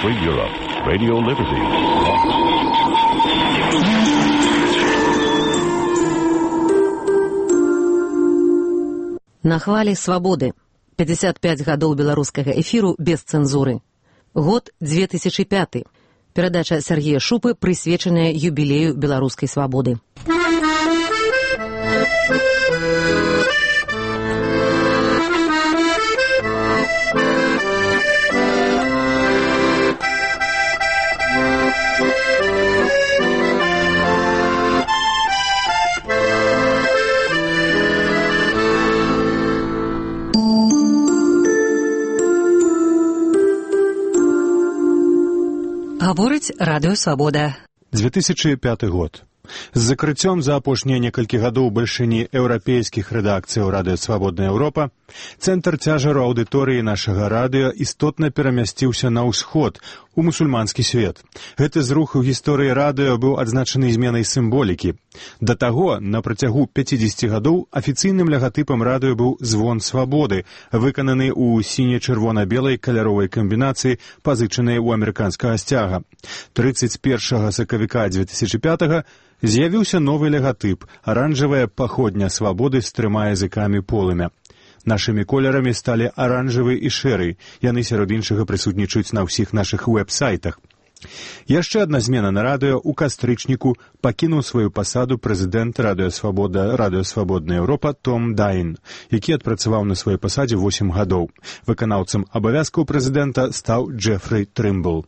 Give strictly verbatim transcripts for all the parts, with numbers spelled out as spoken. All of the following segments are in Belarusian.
Free Europe. Radio Liberty. На хвалі свабоды. пятьдесят пять гадоў беларускага эфіру без цэнзуры. Год две тысячи пятый. Перадача Сергея Шупы, прысвечаная юбілею беларускай свабоды. Гаворыць Радыё Свабода. две тысячи пятый год. З закрыццём за апошнія некалькі гадоў бальшыні еўрапейскіх рэдакцыяў Радыё Свабодная Еўропа, цэнтр цяжару аўдыторыі нашага радыё істотна перамясціўся на ўсход, у мусульманскі свет. Гэты зрух у гісторыі радыё быў адзначаны зменай сімволікі. Да таго, на працягу пяцідзесяці гадоў афіцыйным лагатыпам радыё быў звон свабоды, выкананы ў сіне-чырвона-белай каляровай камбінацыі, пазычанай у амерыканскага сцяга. трыццаць першага сакавіка две тысячи пятага з'явіўся новы лагатып – аранжавая паходня свабоды з трыма языкамі полымя. Нашымі колерамі сталі аранжавы і шэры. Яны сярод іншага прысутнічаюць на ўсіх нашых вэб-сайтах. Яшчэ адна змена на радыё. У кастрычніку пакінуў сваю пасаду прэзідэнт Радыё Свабода, Радыё Свабодная Еўропа Том Дайн, які адпрацаваў на сваёй пасадзе восем гадоў. Выканаўцам абавязкаў прэзідэнта стаў Джефры Трымбл.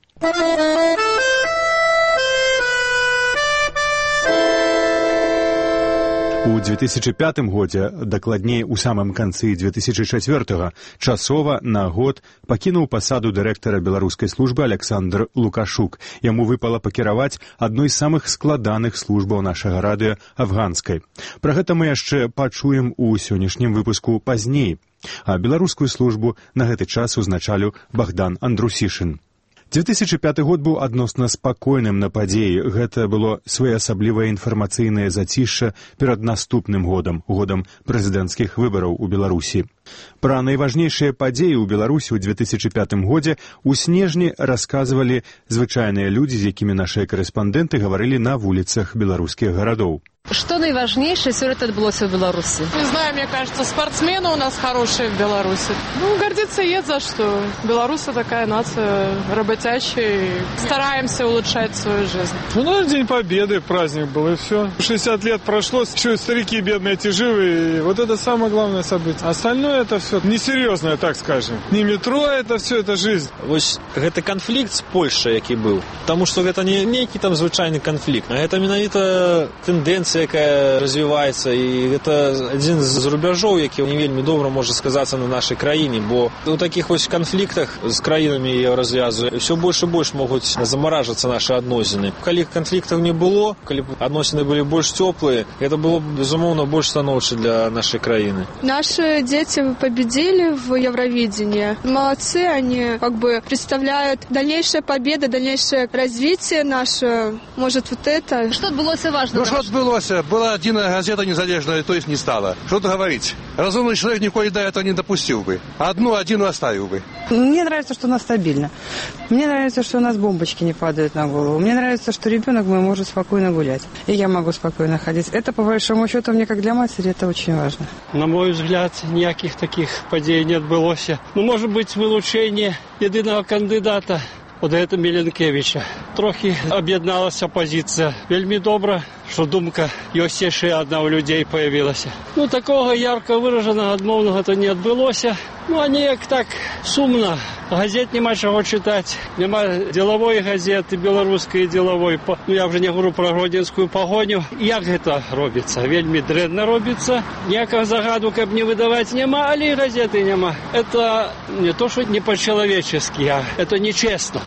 У две тысячи пятым годзе, дакладней у самым канцы две тысячи чацвёртага, часова на год пакінуў пасаду дырэктара беларускай службы Александр Лукашук. Яму выпала пакіраваць адной з самых складаных службаў нашага радыё афганскай. Пра гэта мы яшчэ пачуем у сённяшнім выпуску пазней. А беларускую службу на гэты час узначаліў Богдан Андрусішын. две тысячи пятый год быў адносна спакойным на падзеі. Гэта было своеасаблівае інфармацыйнае зацішша перад наступным годам, годам прэзідэнцкіх выбараў у Беларусі. Пра найважнейшыя падзеі ў Беларусі ў две тысячи пятым годзе у снежні расказвалі звычайныя людзі, з якімі нашыя карэспандэнты гаварылі на вуліцах беларускіх гарадоў. Что наиважнейшее все это отбылось в Беларуси? Не знаю, мне кажется, спортсмены у нас хорошие в Беларуси. Ну, гордиться есть за что. Беларусь такая нация работящая. Стараемся улучшать свою жизнь. У нас День Победы, праздник был, и все. шестьдесят лет прошло, еще и старики бедные, эти живые. И вот это самое главное событие. Остальное это все несерьезное, так скажем. Не метро, это все, это жизнь. Вот это конфликт с Польшей, який был. Потому что это не некий там звычайный конфликт, а это менавіта тенденция, якая развіваецца, і гэта адзін з рубяжоў, які не вельмі добра можа сказацца на нашай краіне, бо у такіх вось канфліктах з краінамі Еўразвязу ўсё больш і больш могуць замаражацца нашы адносіны. Калі канфліктаў не было, калі адносіны былі больш цёплыя, гэта было безумоўна больш станоўча для нашай краіны. Наши дети победили в Евровидении. Молодцы, они как бы представляют дальнейшая победа, дальнейшее развитие наше. Может, вот это. Что отбылось важно? Ну, что отбылось? Была одна газета незалежная, то есть не стала. Что тут говорить? Разумный человек никогда до этого не допустил бы. Одну, один оставил бы. Мне нравится, что у нас стабильно. Мне нравится, что у нас бомбочки не падают на голову. Мне нравится, что ребенок мой может спокойно гулять. И я могу спокойно ходить. Это, по большому счету, мне как для матери, это очень важно. На мой взгляд, никаких таких подей не отбылось. Ну, может быть, вылучение единого кандидата. От гэта Міленкевіча. Трохі аб'ядналася апозіцыя. Вельмі добра, што думка ёсць яшчэ адна ў людзей паявілася. Ну, такога ярка выражанага адмоўнага то не адбылося. Ну, а неяк так сумна. Газет няма чаго чытаць. Няма дзелавой газеты, беларускай дзелавой. Ну, я вже не говорю пра гродзенскую пагоню. Як гэта робіцца? Вельмі дрэнна робіцца. Ніякага загаду, каб не выдаваць, няма, але і газеты няма. Это не то, што не па-чалавеческі, а это нечестно.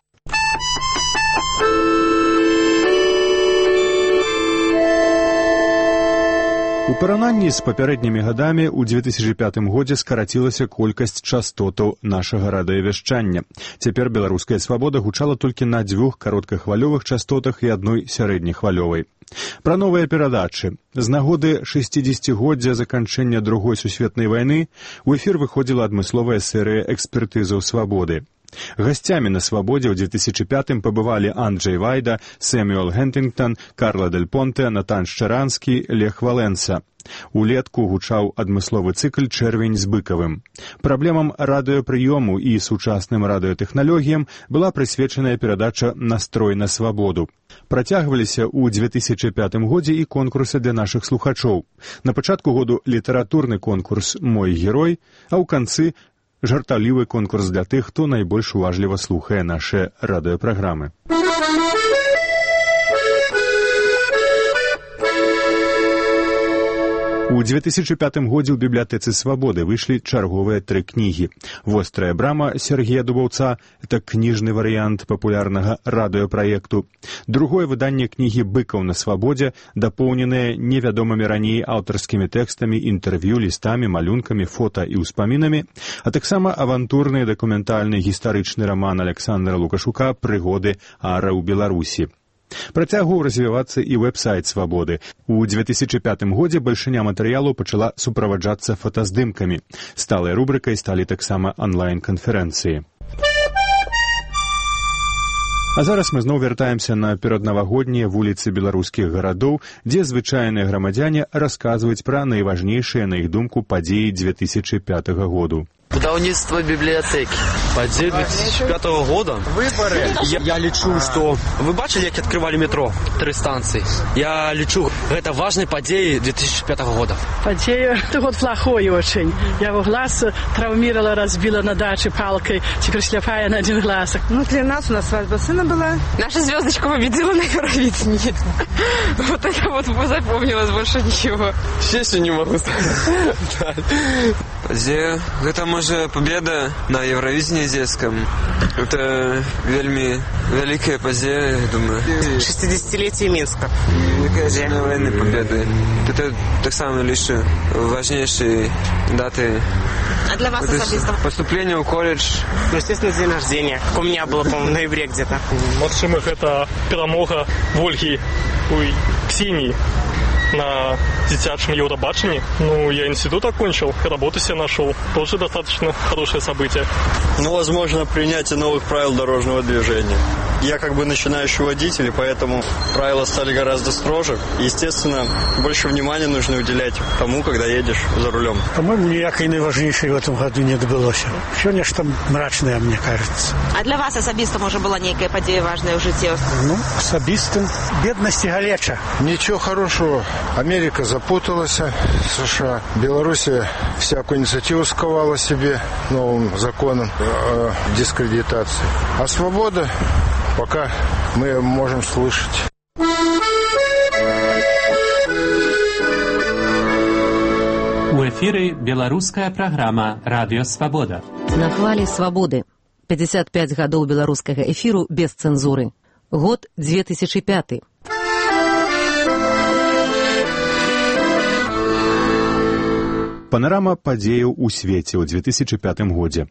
У параўнанні з папярэднімі гадамі ў две тысячи пятым годзе скарацілася колькасць частотаў нашага радыёвяшчання. Цяпер беларуская свабода гучала толькі на дзвюх кароткахвалёвых частотах і адной сярэднехвалёвай. Пра новыя перадачы. З нагоды шэсцідзесяцігоддзя заканчэння другой сусветнай вайны ў эфір выходзіла адмысловая серыя экспертызаў свабоды. Гостями на «Свободе» в две тысячи пятом побывали Анджей Вайда, Сэмюэл Хентингтон, Карла Дель Понте, Натан Шчаранскі, Лех Валенса. Улетку гучаў адмысловы цыкл «Чэрвень з быкавым». Праблемам радыёпрыёму і сучасным радыётэхналогіям была прысвечаная перадача «Настрой на свабоду». Працягваліся ў две тысячи пятым годзе і конкурсы для нашых слухачоў. На пачатку году літаратурны конкурс «Мой герой», а ў канцы жартаўлівы конкурс для тых, хто найбольш уважліва слухае нашыя радыёпраграмы. У две тысячи пятым годзе ў бібліятэцы «Свабоды» выйшлі чарговыя тры кнігі. «Вострая брама» Сергея Дубаўца – это кніжны варыянт папулярнага радыёпраекту. Другое выданне кнігі «Быкаў на свабодзе», дапоўненае невядомымі раней аўтарскімі тэкстамі, інтэрв'ю, лістамі, малюнкамі, фота і ўспамінамі, а таксама авантурны дакументальны гістарычны раман Александра Лукашука «Прыгоды ара ў Беларусі». Працягваў развівацца і вэб-сайт «Свабоды». У две тысячи пятым годзе бальшыня матэрыялу пачала суправаджацца фотаздымкамі. Сталай рубрыкай сталі таксама онлайн-канферэнцыі. А зараз мы зноў вяртаемся на пераднавагоднія вуліцы беларускіх гарадоў, дзе звычайныя грамадзяне расказваюць пра найважнейшыя, на іх думку, падзеі две тысячи пятого году. Будаўніцтва бібліятэкі. Падзеі две тысячи пятого года? Выборы. Я, я лічу, што... Вы бачылі, як адкрывалі метро? Тры станцыі. Я лічу, гэта важныя падзеі две тысячи пятого года. Падзея, это год плохой очень. Я его глаз травмировала, разбила на даче палкой, теперь слепая на один глаз. Ну, для нас у нас свадьба сына была. Наша звездочка победила на Евровидении. Вот это вот запомнилось, больше ничего. Честно не могу сказать. Падзея, гэта можа победа на Евровидении детском. Это вельми великая падзея, я думаю. шестидесятилетие Минска. Конечно, военной победы. Это так само лишь важнейшие даты. А для вас особисто? Поступление в колледж. Ну, естественно, день рождения. У меня было, по-моему, в ноябре где-то. Максимых это перемога Вольги ой, Ксении на детячем Евробачении. Ну, я институт окончил, работу себе нашел. Тоже достаточно хорошее событие. Ну, возможно, принятие новых правил дорожного движения. Я как бы начинающий водитель, и поэтому правила стали гораздо строже. Естественно, больше внимания нужно уделять тому, когда едешь за рулем. По-моему, никакой наиважнейшей в этом году не добылось. Все нечто мрачное, мне кажется. А для вас особисто, может, была некая падзея важная в житті? Ну, особисто. Бедность и галеча. Ничего хорошего. Америка запуталась, США. Белоруссия всякую инициативу сковала себе новым законом о дискредитации. А свобода пока мы можем слышать. У эфіры беларуская праграма «Радыё Свабода». На хвалі свабоды. пятьдесят пять гадоў беларускага эфіру без цэнзуры. Год две тысячи пятый. Панарама падзеяў у свеце ў две тысячи пятым годзе.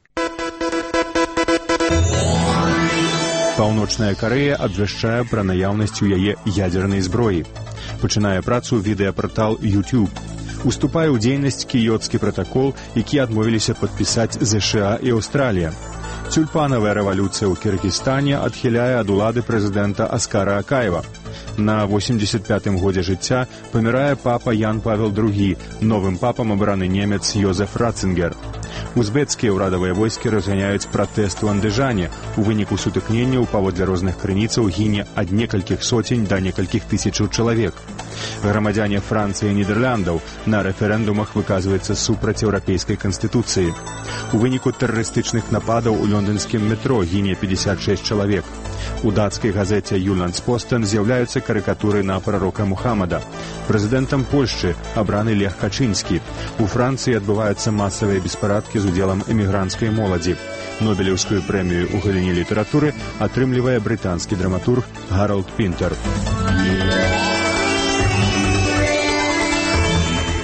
Паўночная Карэя абвяшчае пра наяўнасць у яе ядзернай зброі. Пачынае працу відэапартал YouTube. Уступае ў дзейнасць кіёцкі пратакол, які адмовіліся падпісаць ЗША і Аўстралія. Тюльпанавая рэвалюцыя ў Кіргізстане адхіляе ад улады прэзідэнта Аскара Акаева. На восемьдесят пятым годзе жыцця памірае папа Ян Павел другі, новым папам абраны немец Йозеф Ратцингер. Узбецкія ўрадавыя войскі разганяюць пратэст у Андыжане. У выніку сутыкненняў паводле розных крыніцаў гіне ад некалькіх соцень да некалькіх тысячаў чалавек. Грамадзяне Францыі і Нідэрляндаў на рэферэндумах выказваюцца супраць еўрапейскай канстытуцыі. У выніку тэрарыстычных нападаў у лондонскім метро гіне пятьдесят шесть чалавек. У дацкай газеце «Юландспостен» з'яўляюцца карыкатуры на прарока Мухаммада. Прэзідэнтам Польшчы абраны Лех Качынскі. У Францыі адбываюцца масавыя беспарадкі з удзелам эмігранцкай моладзі. Нобелеўскую прэмію ў галіне літаратуры атрымлівае брытанскі драматург Гаралд Пінтер.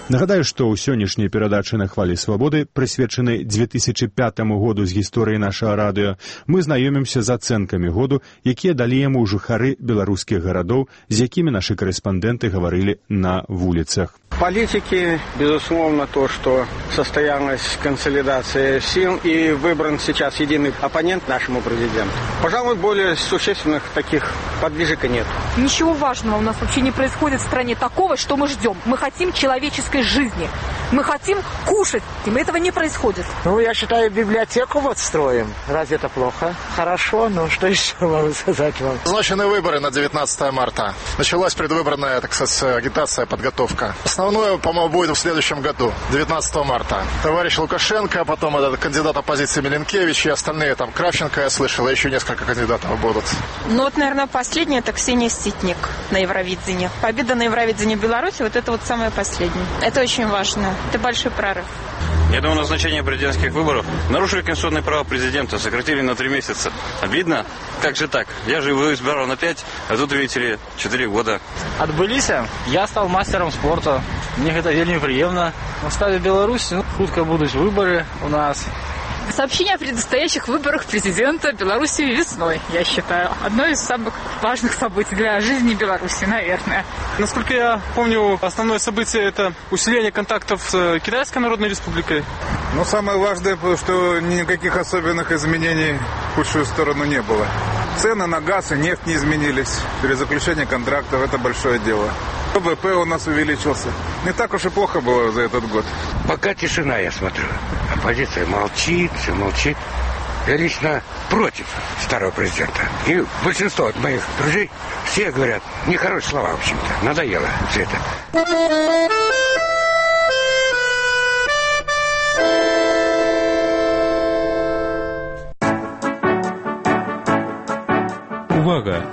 Нагадаю, што ў сённяшняй перадачы на хвалі свабоды, прысвечанай дзве тысячы пятаму году з гісторыі нашага радыё, мы знаёмімся з ацэнкамі году, якія далі яму жыхары беларускіх гарадоў, з якімі нашы корэспандэнты гаварылі на вуліцах. Политики, безусловно, то, что состоялась консолидация сил и выбран сейчас единый оппонент нашему президенту. Пожалуй, более существенных таких подвижек нет. Ничего важного у нас вообще не происходит в стране такого, что мы ждем. Мы хотим человеческой жизни. Мы хотим кушать, и этого не происходит. Ну, я считаю, библиотеку вот строим. Разве это плохо? Хорошо, ну что еще могу сказать вам? Назначены выборы на девятнадцатое марта. Началась предвыборная, так сказать, агитация, подготовка. Основное, по-моему, будет в следующем году, девятнадцатого марта. Товарищ Лукашенко, потом этот кандидат оппозиции Миленкевич и остальные, там, Кравченко, я слышал, еще несколько кандидатов будут. Ну вот, наверное, последний это Ксения Ситник на Евровидении. Победа на Евровидении в Беларуси, вот это вот самое последнее. Это очень важно. Это большой прорыв. Я думаю, назначение президентских выборов нарушили конституционные права президента, сократили на три месяца. Обидно? Как же так? Я же его избирал на пять, а тут, видите ли, четыре года. Отбылись, я стал мастером спорта. Мне это вельми приемно. В стадии Беларуси, ну, хутко будут выборы у нас. Сообщение о предстоящих выборах президента Беларуси весной, я считаю. Одно из самых важных событий для жизни Беларуси, наверное. Насколько я помню, основное событие – это усиление контактов с Китайской Народной Республикой. Ну, самое важное, что никаких особенных изменений в худшую сторону не было. Цены на газ и нефть не изменились. Перезаключение контрактов – это большое дело. ВВП у нас увеличился. Не так уж и плохо было за этот год. Пока тишина, я смотрю. Оппозиция молчит, все молчит. Я лично против старого президента. И большинство от моих друзей все говорят нехорошие слова, в общем-то. Надоело все это. Увага!